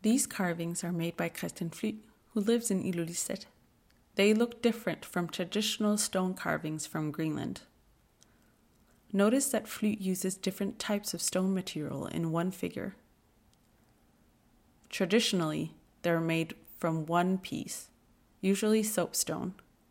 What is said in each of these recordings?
These carvings are made by Christian Flyt, who lives in Ilulissat. They look different from traditional stone carvings from Greenland. Notice that Flyt uses different types of stone material in one figure. Traditionally, they're made from one piece, usually soapstone.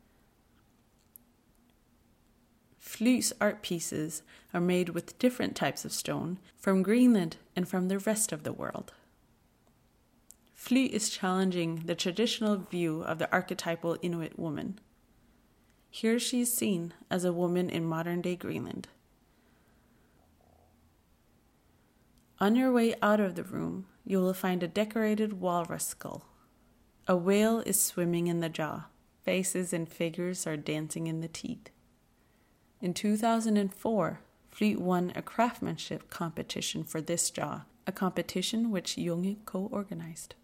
Flyt's art pieces are made with different types of stone from Greenland and from the rest of the world. Flyt is challenging the traditional view of the archetypal Inuit woman. Here she is seen as a woman in modern-day Greenland. On your way out of the room, you will find a decorated walrus skull. A whale is swimming in the jaw. Faces and figures are dancing in the teeth. In 2004, Flyt won a craftsmanship competition for this jaw, a competition which Junge co-organized.